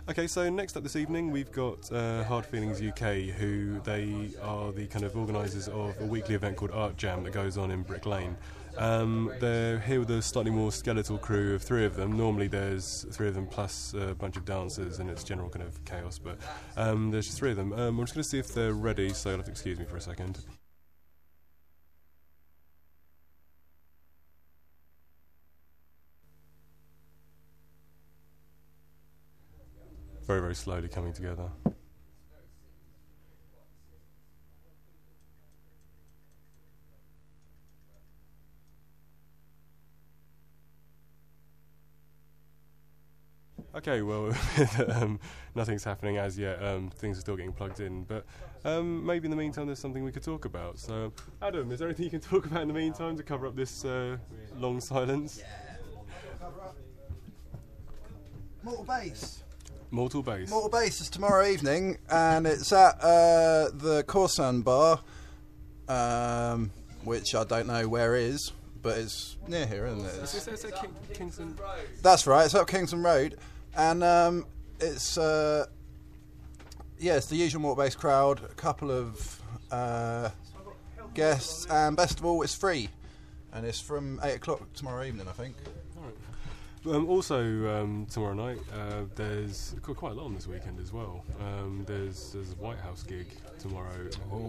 Okay, so next up this evening we've got Hard Feelings UK, who they are the kind of organisers of a weekly event called Art Jam that goes on in Brick Lane. They're here with a slightly more skeletal crew of 3 of them. Normally there's 3 of them plus a bunch of dancers and it's general kind of chaos, but there's just 3 of them. I'm just going to see if they're ready, so you'll have to excuse me for a second. Very, very slowly coming together. Okay, well, nothing's happening as yet. Things are still getting plugged in, but maybe in the meantime there's something we could talk about. So, Adam, is there anything you can talk about in the meantime to cover up this long silence? Mortal Base. Mortal Base. Mortal Base is tomorrow evening, and it's at the Corsan Bar, which I don't know where is, but it's near here, isn't it? It's at Kingston. That's right. It's up Kingston Road, and it's the usual Mortal Base crowd. A couple of guests, and best of all, it's free, and it's from 8 o'clock tomorrow evening, I think. Also, tomorrow night, there's quite a lot on this weekend as well. There's a White House gig tomorrow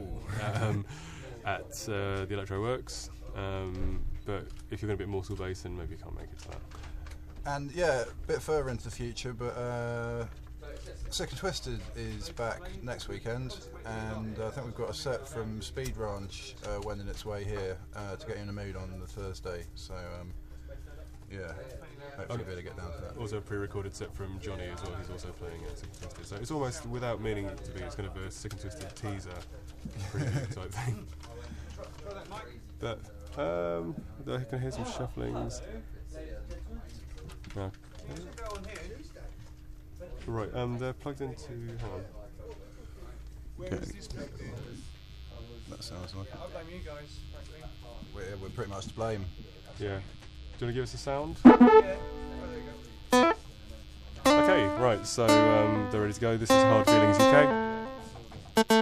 at the Electro Works. But if you're going to be at Mortal Base, then maybe you can't make it to that. And yeah, a bit further into the future, but Sick and Twisted is back next weekend, and I think we've got a set from Speed Ranch wending its way here to get you in the mood on the Thursday. So yeah. Hopefully we'll be able to get down to that. Also a pre-recorded set from Johnny as well, he's also playing at Sick and Twisted. So it's almost, without meaning it to be, it's kind of a Sick and Twisted teaser preview type thing. But, I can hear some shufflings. Okay. Right, they're plugged into, hang on. Okay. That sounds like it. I blame you guys, frankly. We're pretty much to blame. Yeah. Do you want to give us a sound? Yeah. Oh, there you go. Okay, right, so they're ready to go. This is Hard Feelings UK.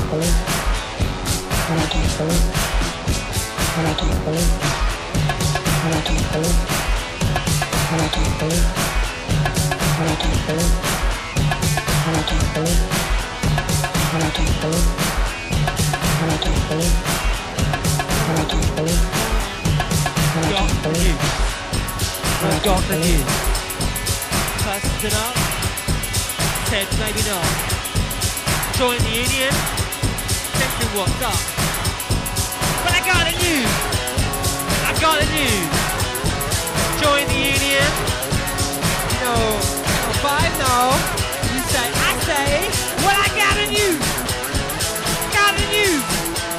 When I can't believe Got the news. Person up, said maybe not. Join the union, thinking what's up. But I got the news. I got the news. Join the union. No, five no. You say, I say, well I got the news. Got the news.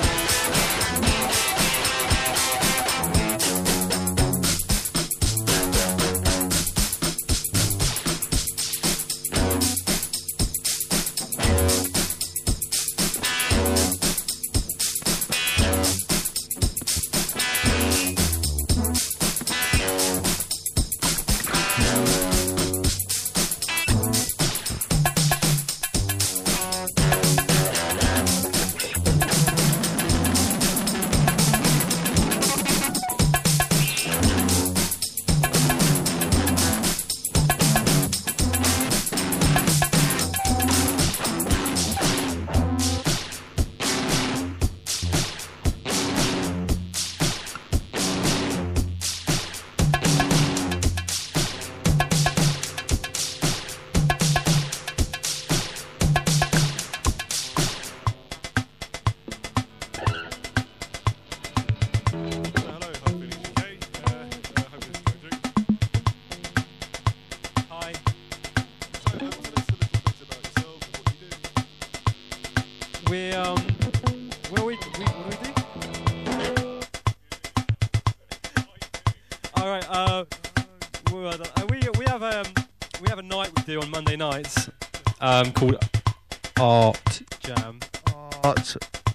On Monday nights, called Art Jam. Art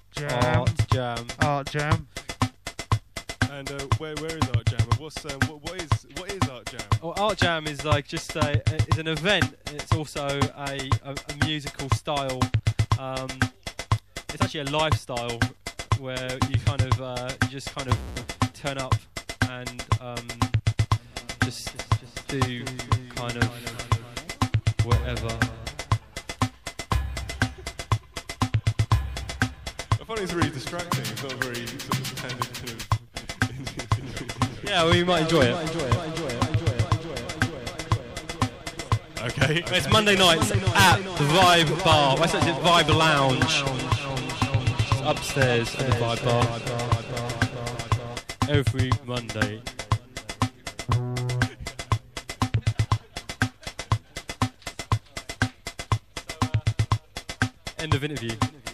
Jam. And where is Art Jam? And what is Art Jam? Well, Art Jam is like just is an event. It's also a musical style. It's actually a lifestyle where you you just kind of turn up and just do kind of whatever. I find it's really distracting. It's not very sort of standard kind of. Yeah, well, you might enjoy it. Okay. It's Monday nights at the Vibe Bar. That's actually Vibe Lounge. It's upstairs at the Vibe Bar. Every Monday. End of interview.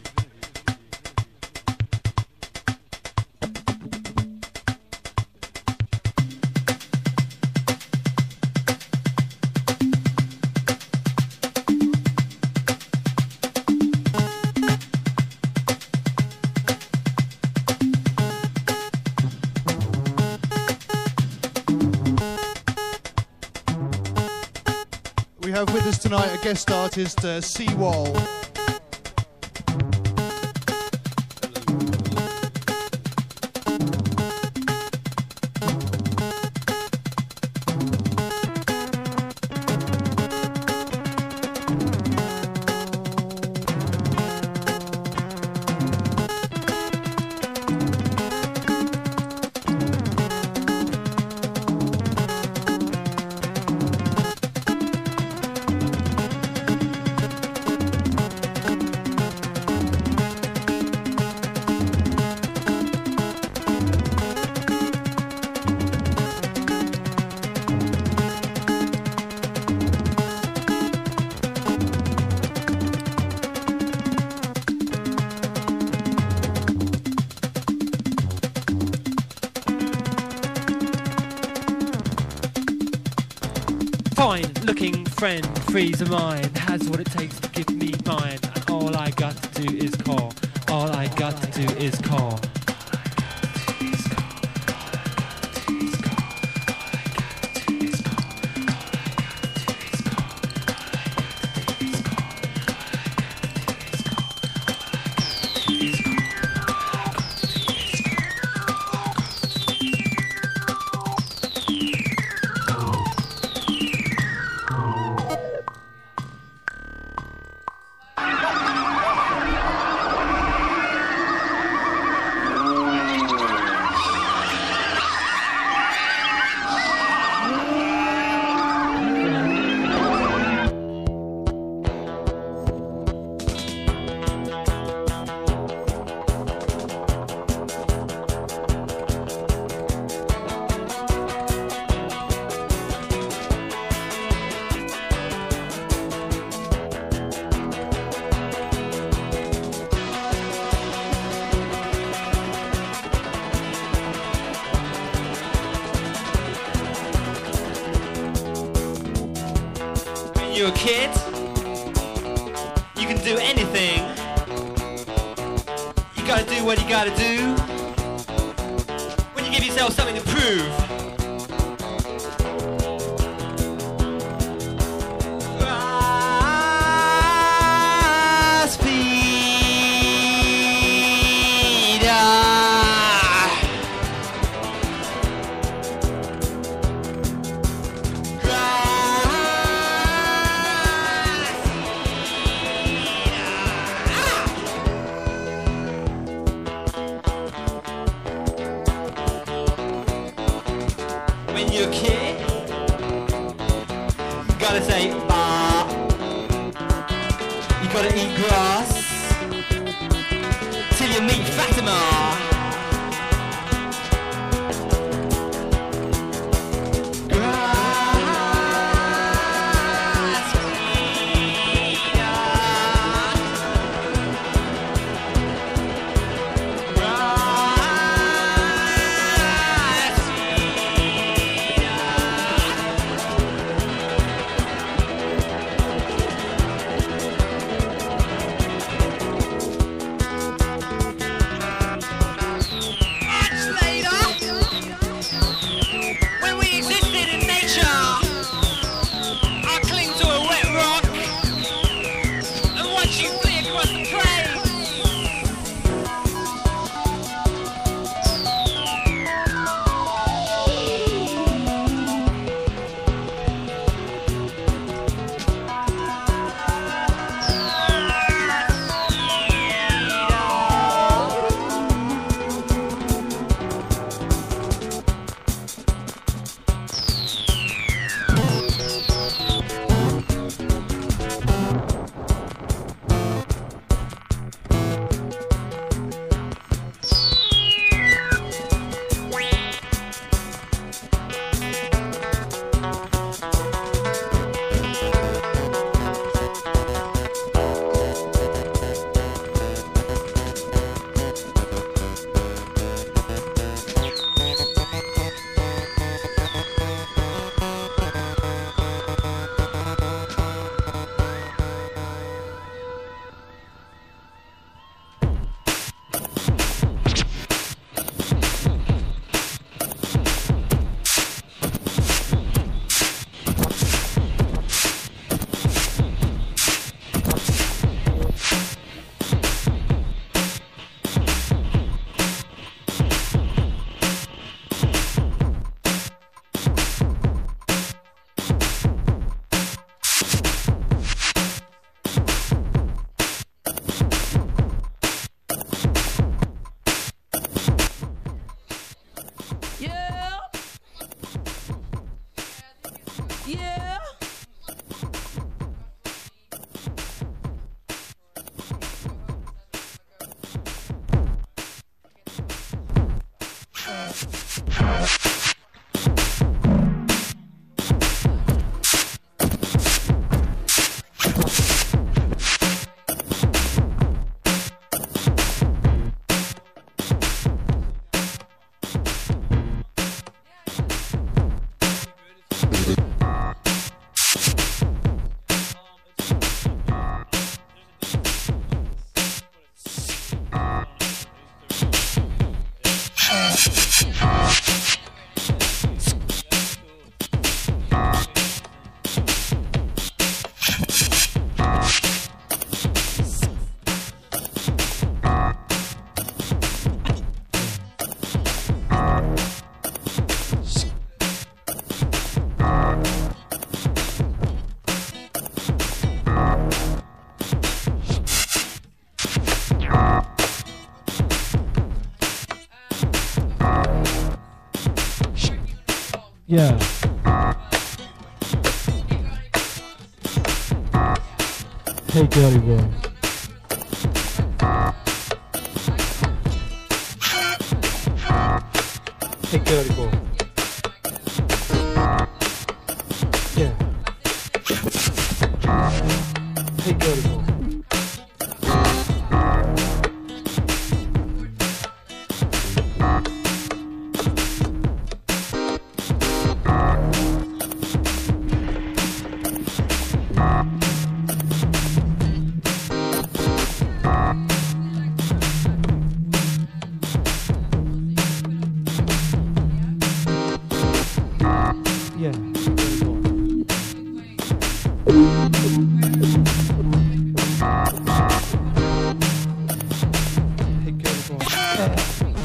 We have with us tonight a guest artist, Seawall. Fine-looking friend, freeze of mine, has what it takes to give me mine. And all I got to do is call. All I got to do is call. you're a kid, you can do anything. You gotta do what you gotta do when you give yourself something to prove. Yeah. Hey, girly boy. Hey, girly boy. Yeah. Hey, girly boy. Yeah. Go on. Hey, go on. Yeah.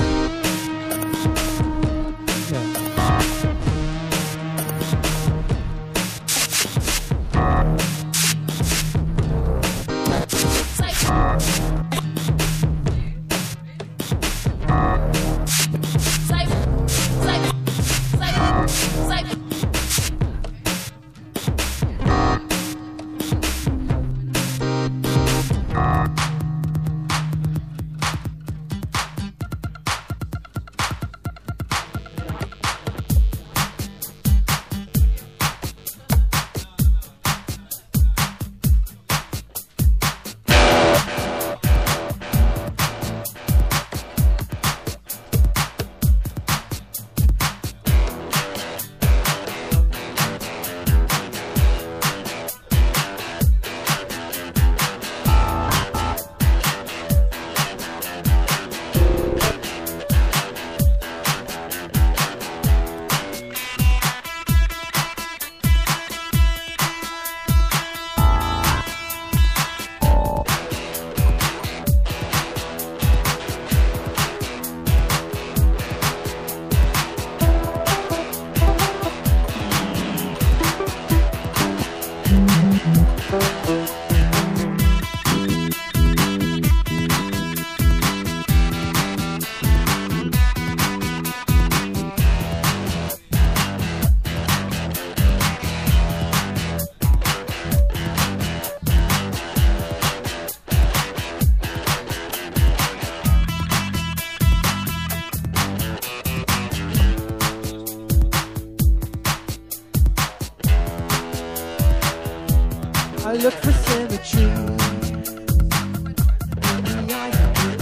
I look for symmetry in the eyes of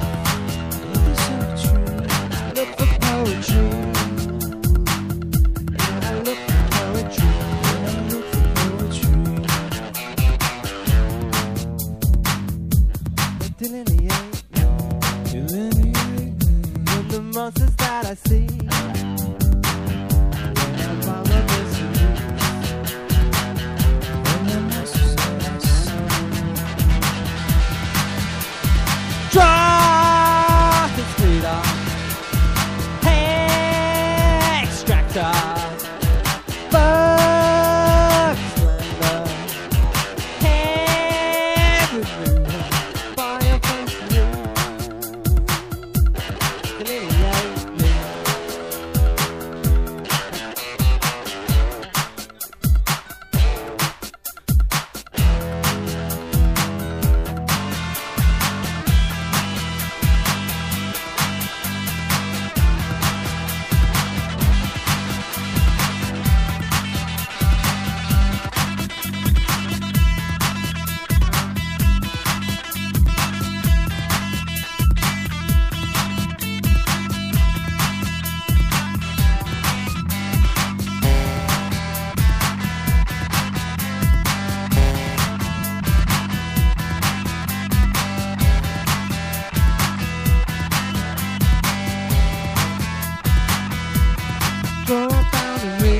the I look for poetry. I look for poetry. I look for poetry. But delineate from the monsters that I see. When I find my mystery. Draw his leader, extractor, bug slender, hair remover, fire factory, delineate me. Draw a boundary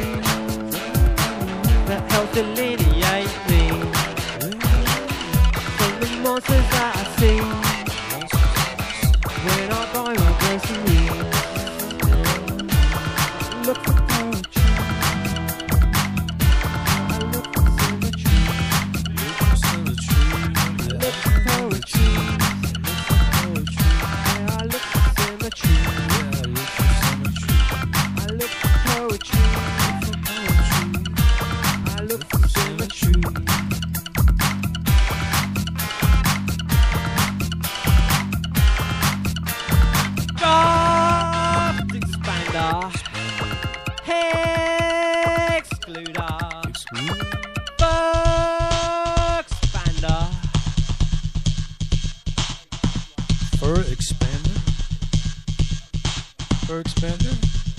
that helps delineate me from the monsters that I see when I buy my groceries. Look for poetry. I look for symmetry. Look for poetry. Yeah, I look for symmetry. I look for poetry. I look for symmetry. Draft expander, excluder, bug expander, Fur expander? Fur expander?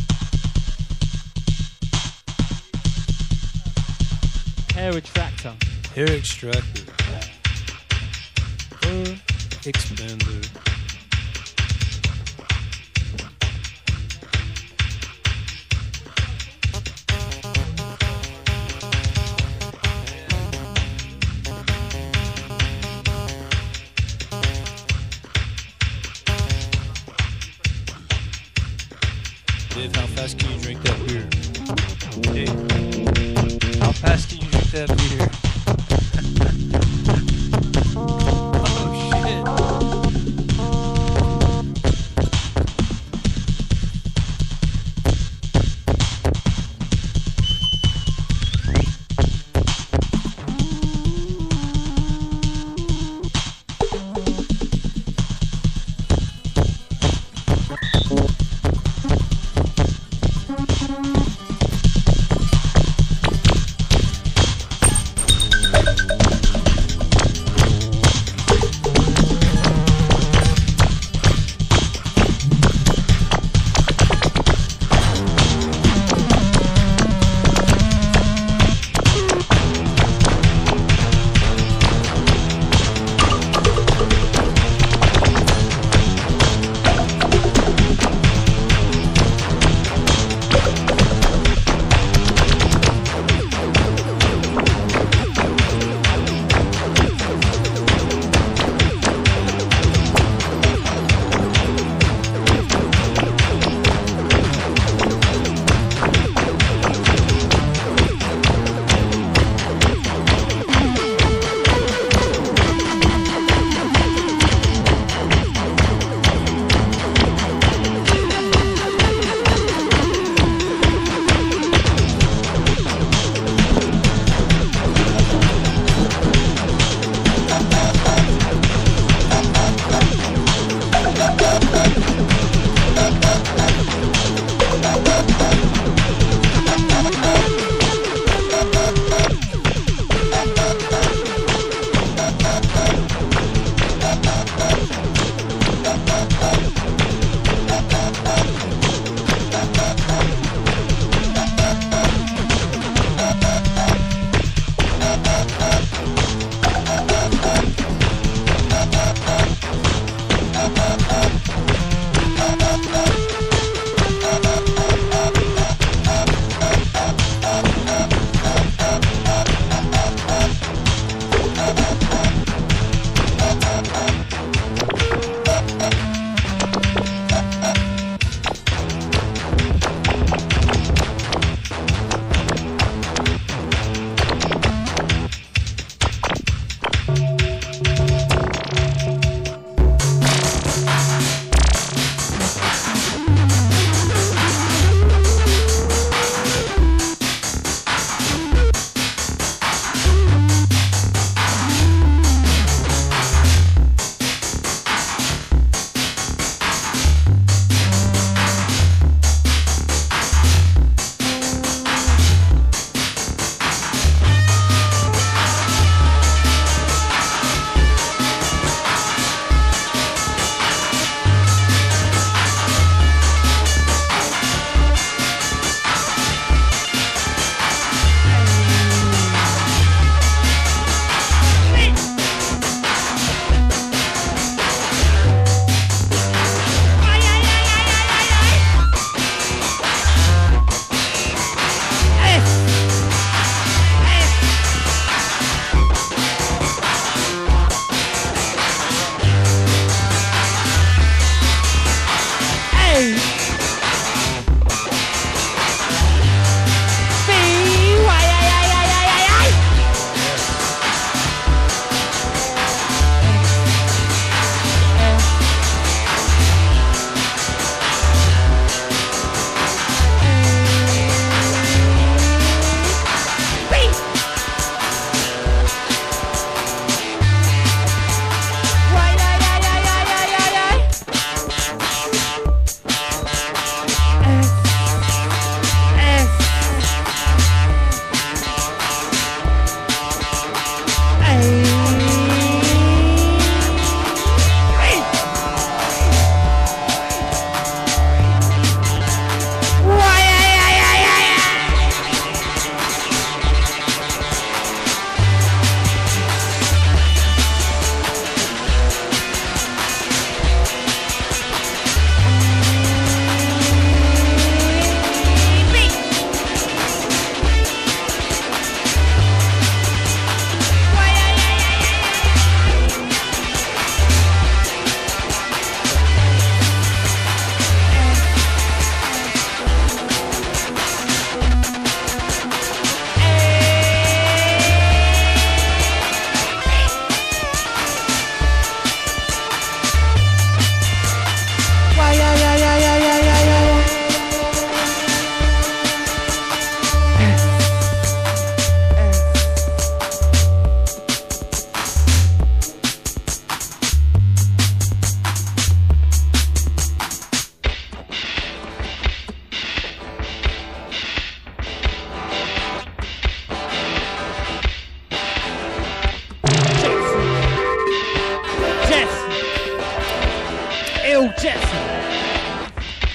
Hair retractor. Hair extractor. Fur expander. Asking you to drink that beer. Oh shit.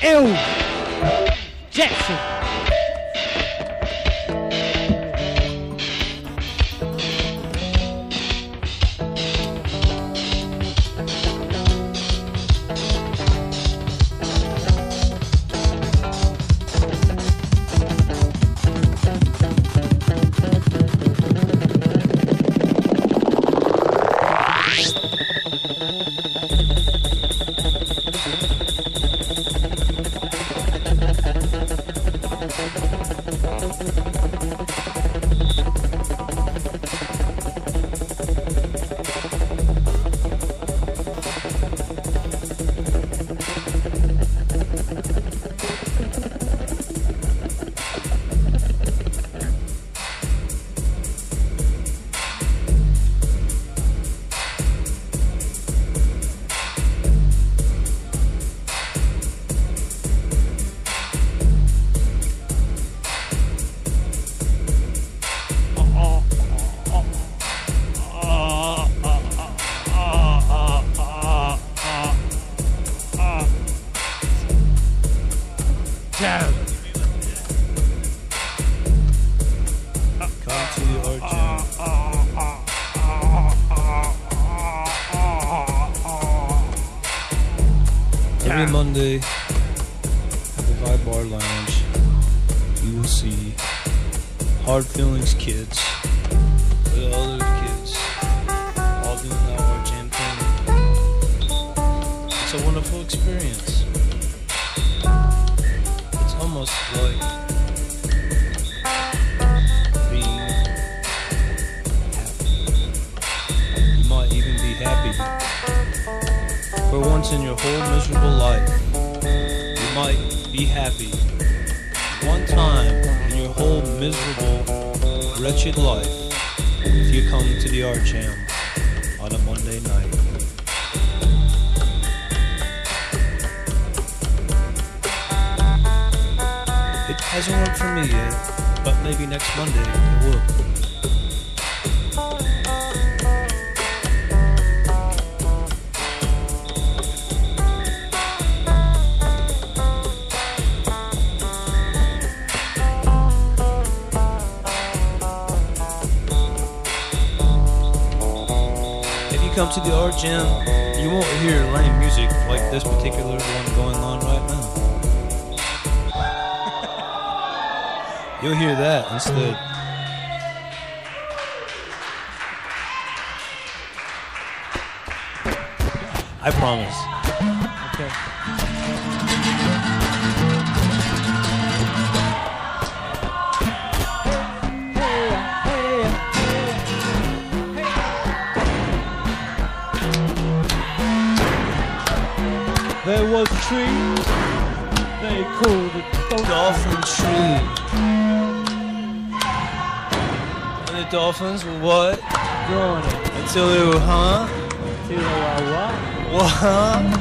Phil Jackson. Every Monday at the Vibe Bar Lounge, you will see Hard Feelings kids with other kids all doing that Art Jam thing. It's a wonderful experience. It's almost like being happy. You might even be happy. For once in your whole miserable life, you might be happy. One time in your whole miserable, wretched life, if you come to the Art Jam on a Monday night. It hasn't worked for me yet, but maybe next Monday it will. Come to the Art Jam, you won't hear lame music like this particular one going on right now. You'll hear that instead. I promise. Okay. There was a tree, they called it Dolphin Tree. And the dolphins were what? growing it. Until they were, huh? Till they were what? What, huh?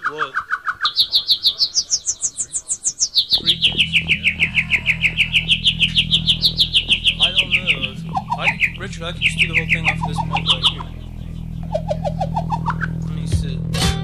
What? I don't know. Richard, I can just do the whole thing off this mic right here. Let me sit.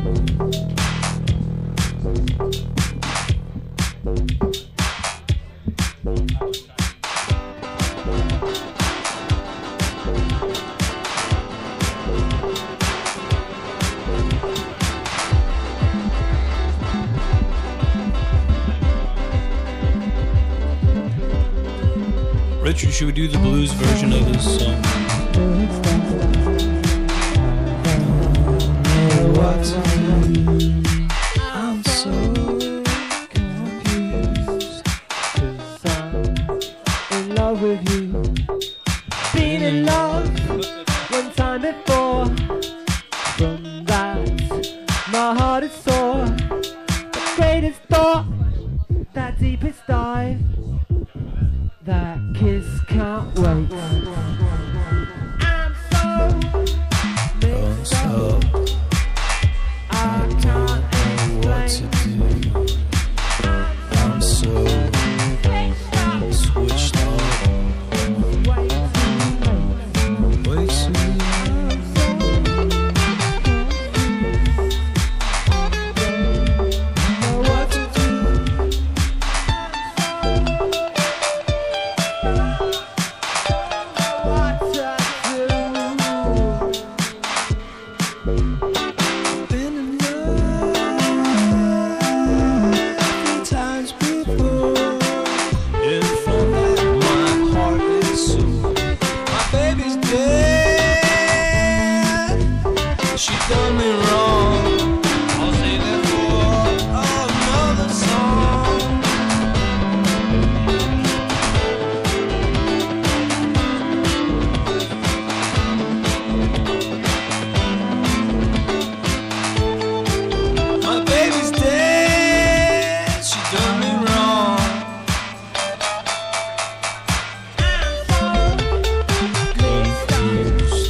Richard, should we do the blues version of this song? I'm so confused, 'cause I'm in love with you. Been in love one time before. From that, my heart is sore. The greatest thought, that deepest dive, that kiss can't wait. I'm so mixed up. I can't know what to do. I'm so switched off. Way too late. Know what to do. Done me wrong. I'll save it for another song. My baby's dead. She done me wrong. Confused.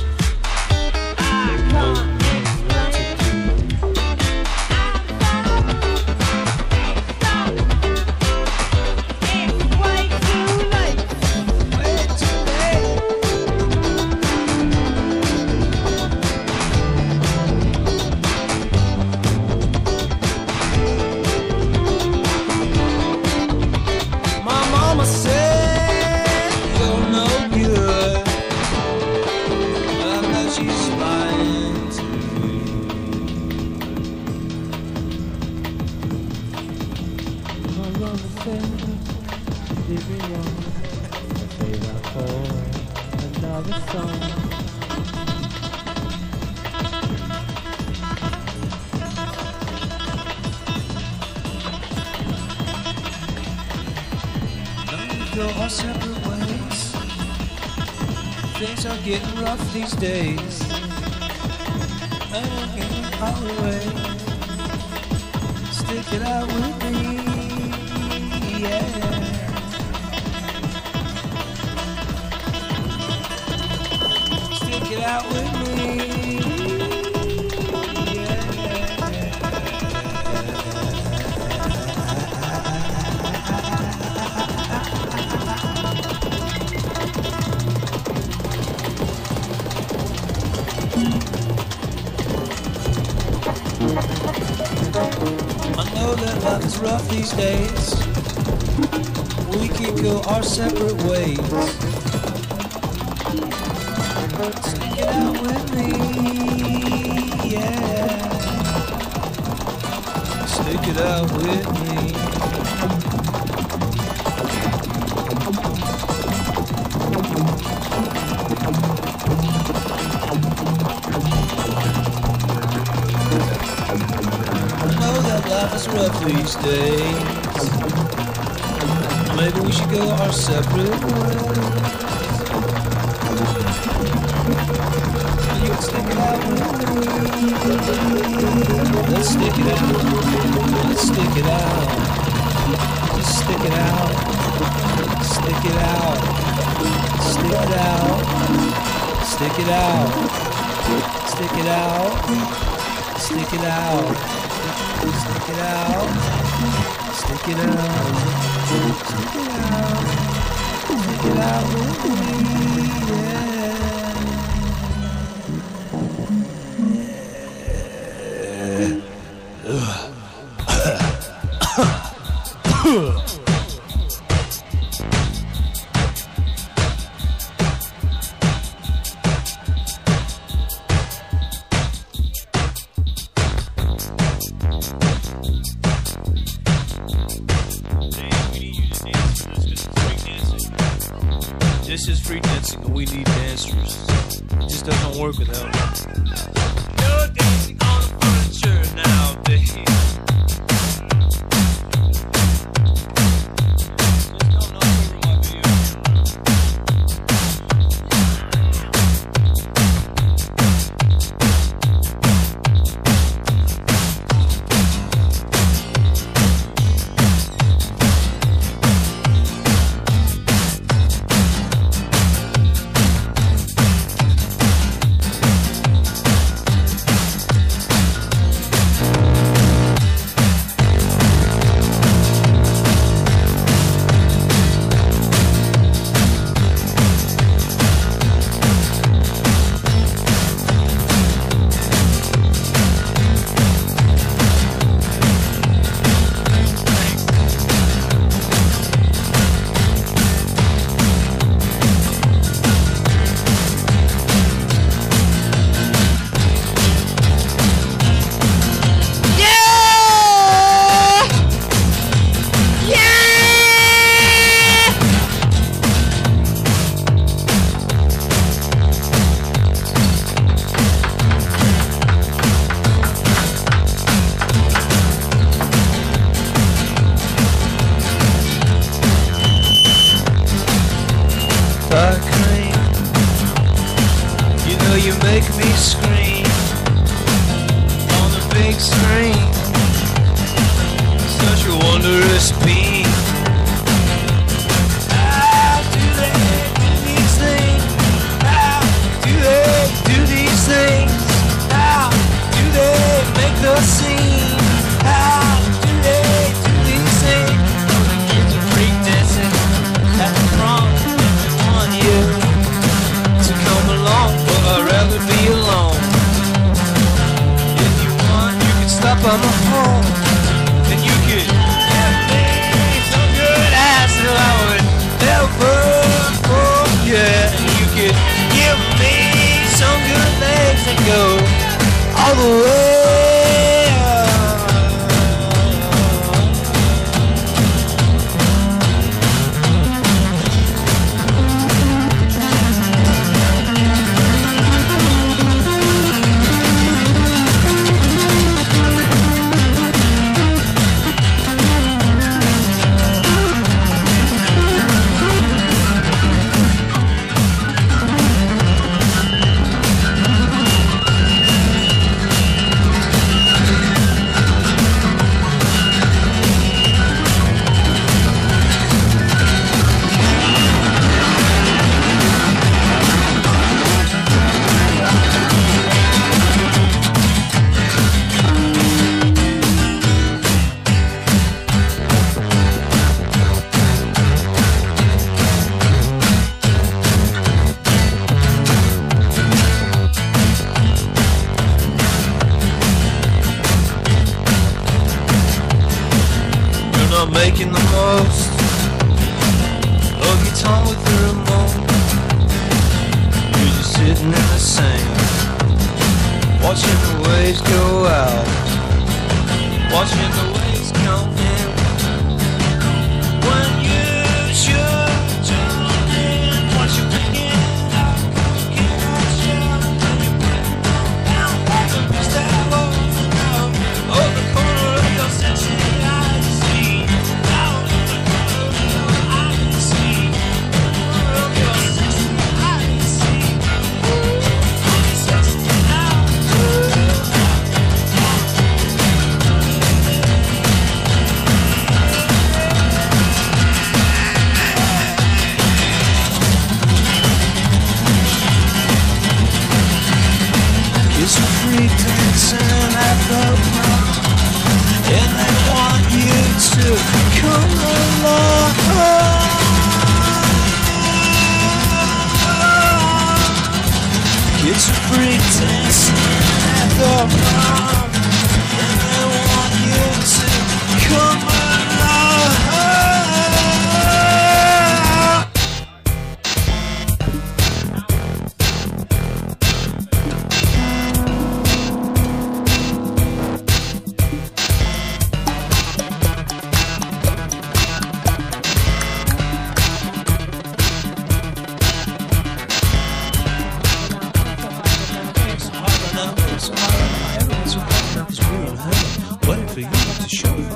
Our separate ways. Things are getting rough these days. I'm getting far away. Stick it out with me, yeah. Stick it out with me. I know that life is rough these days. We could go our separate ways. Stick it out with me, yeah. Stick it out with me. Life is rough these days. Maybe we should go our separate ways. You can stick it out with me. Let's stick it out. Let's stick it out. Let's stick it out. Stick it out. Stick it out. Stick it out. Stick it out. Stick it out. out. Stick it out. Stick it out. Stick it out with me, This is free dancing and we need dancers. It just doesn't work without it. No dancing on the furniture nowadays. You make me scream on the big screen. Such a wondrous being. How do they do these things? How do they do these things? How do they make the scene? How do they do these things? Oh, the kids are freak dancing at the prom. They want you to come along. I'd rather be alone. If you want, you can stop by my home, and you could give me some good ass that I would never forget. And you could give me some good legs that go all the way up. Making the most of your time with the remote. You're just sitting in the sand, watching the waves go out, watching the waves come in. When you should jump in, what you picking up, cooking on shell, and you put down like a beast that walks around. Oh, the corner of your sexy eyes, see. to come along. Kids are breakdancing at the prom, and I want you to come along. Waiting for you to show you.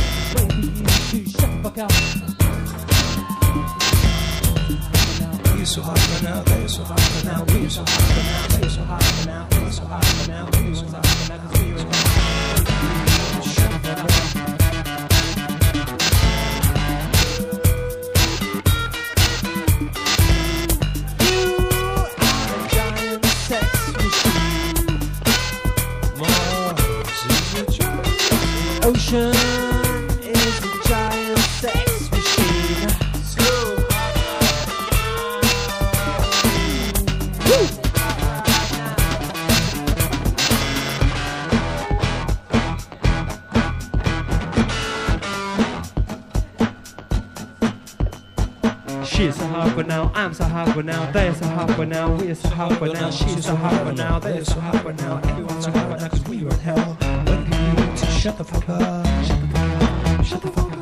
We're so hot right now, they're so hot right now, we're so hot right now, they're so hot right now, we're so hot right now, we're so hot right now, 'cause we're so hot. Ocean is a giant sex machine. Woo! She's so hot but now, I'm so hot but now, they're so hot but now, we're so hot but now, she's so hot but now, they're so hot but now, everyone's so hot but now, 'cause we are in hell. When can you to shut the fuck up? Shut the fuck up. Shut the fuck up.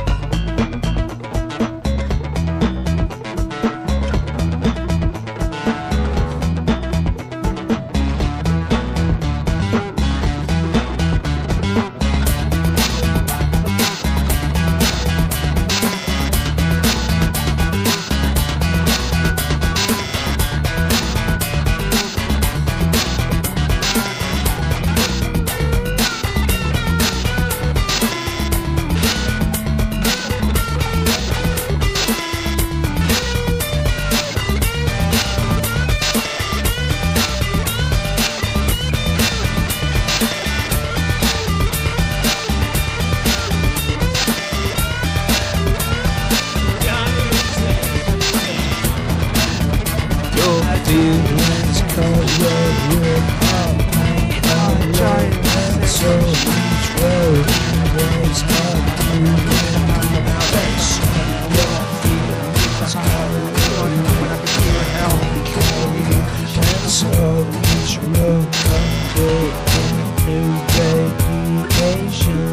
feelings color with all pain alone. And so each road waves up through now they shut your feelings color with all pain. And so each road comes with a new radiation.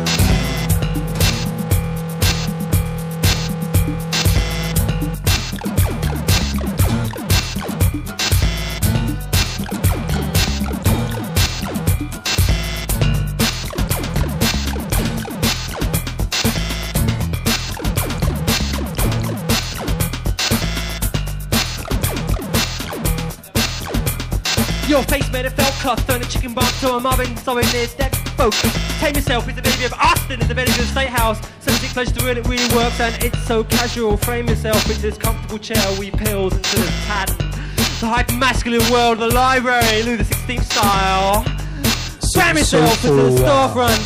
Your face made a felt cuff, turn a chicken bump to a muffin, so in this deck focus. Tame yourself, it's a baby of Austin, it's a very good state house. So sit close to it, it really works and it's so casual. Frame yourself into this comfortable chair, we pills into this pattern. The hyper-masculine world of the library, Louis XVI style. Cram yourself into the storefront,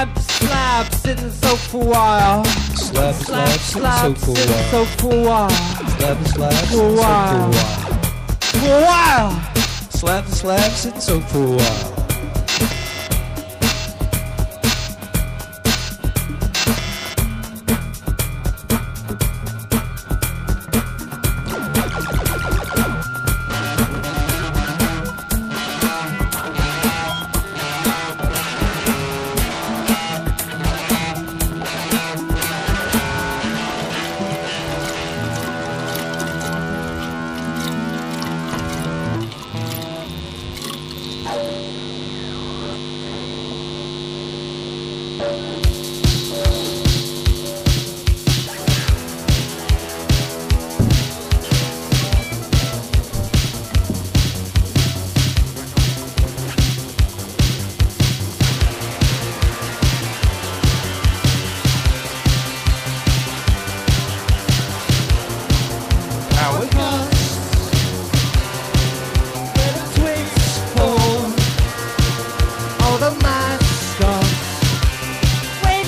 slab, sit in the soap for a while. Slab, sit in the soap for a while. Slab, for a while. For a while. Slap the slab, sit and soak for a while. Wait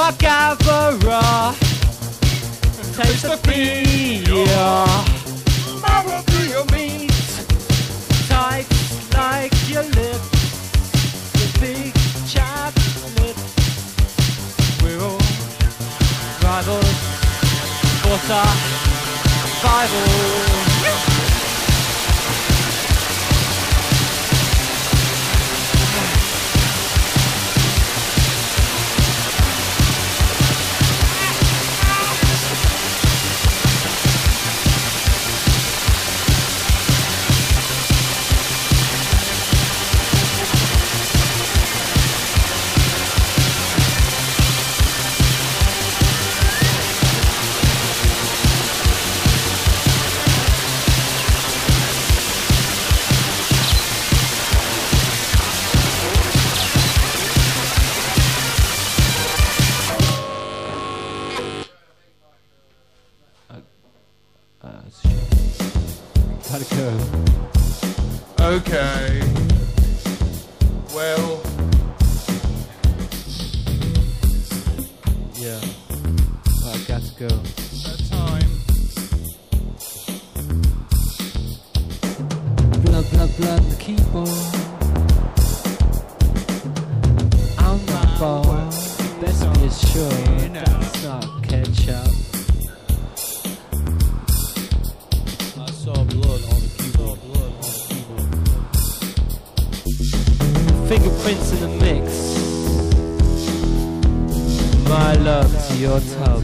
Gavara, taste the beer. Mama, do your meat tight like your lips, the big chocolate. We're all rivals for survival. Gotta go. Okay. Well. Yeah. I got to go. Time. Blood, blood, blood, the keyboard. On my ball. Best be assured that's not ketchup. I saw blood on the keyboard. Fingerprints in the mix. My love to your tub.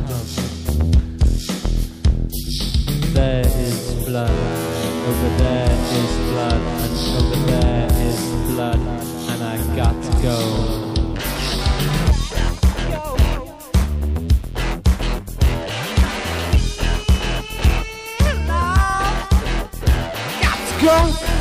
There is blood. Over there is blood. And over there is blood. And I got to go. Go!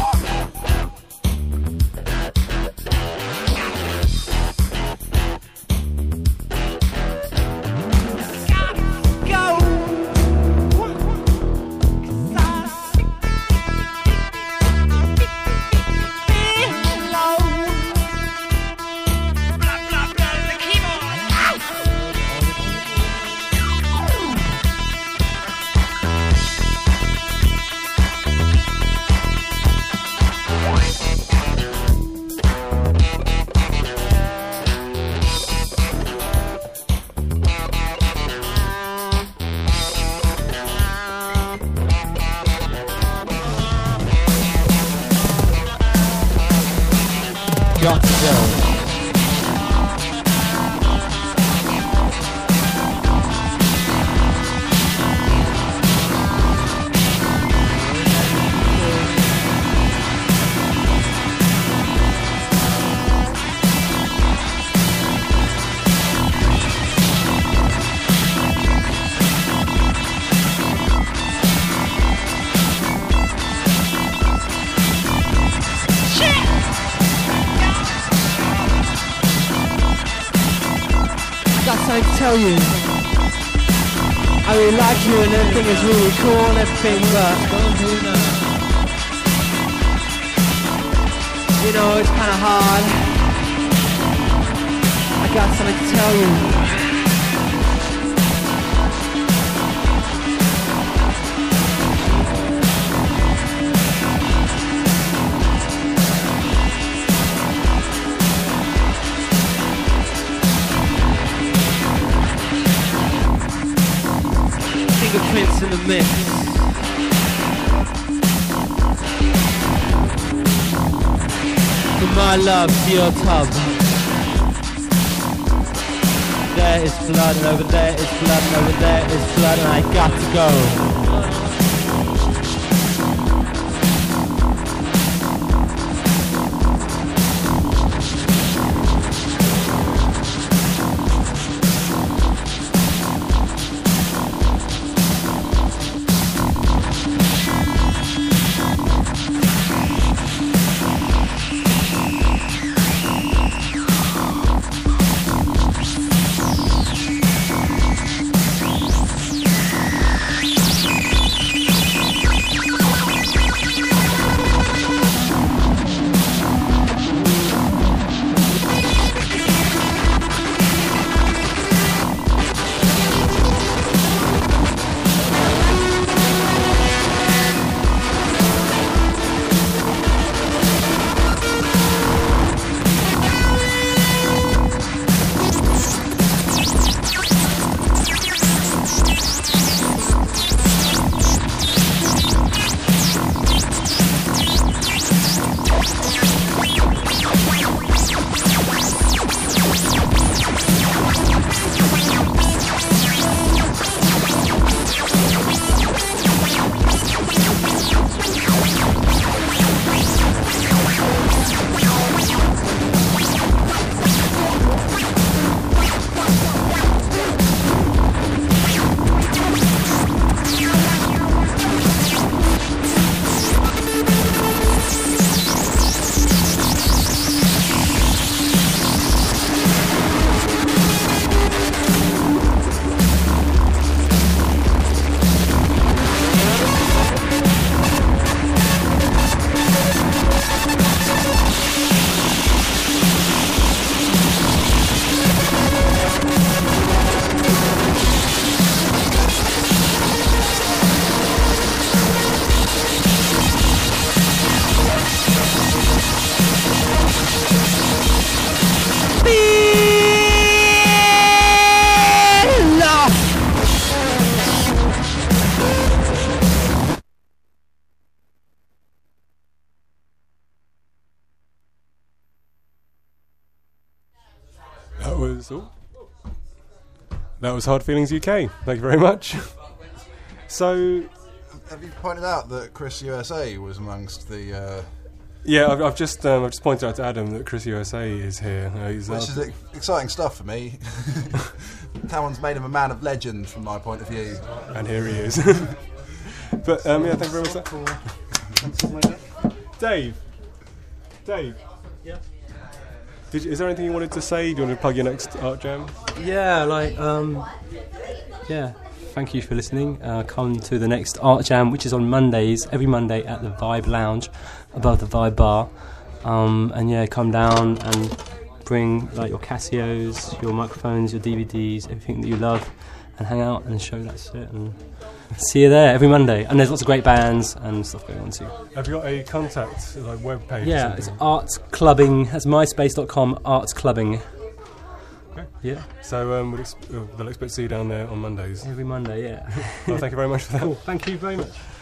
Got to go. I tell you, I really like you and everything is really cool and everything, but you know, it's kind of hard. I got something to tell you. Fingerprints in the mix. From my love to your tub. There is blood and over there is blood and over there is blood and I got to go. That's all. That was Hard Feelings UK. Thank you very much. So, have you pointed out that Chris USA was amongst the? Yeah, I've just pointed out to Adam that Chris USA is here. Which is exciting stuff for me. Talon's made him a man of legend from my point of view. And here he is. But yeah, thank you very much. Dave. Yeah. Is there anything you wanted to say? Do you want to plug your next art jam? Yeah, thank you for listening. Come to the next art jam, which is on Mondays, every Monday at the Vibe Lounge, above the Vibe Bar. And yeah, come down and bring like your Casios, your microphones, your DVDs, everything that you love, and hang out and show that shit. And see you there every Monday. And there's lots of great bands and stuff going on too. Have you got a contact web page? Yeah, it's Arts Clubbing. That's myspace.com. Arts Clubbing. Okay. Yeah. So they'll expect to see you down there on Mondays. Every Monday, yeah. Well, thank you very much for that. Cool. Thank you very much.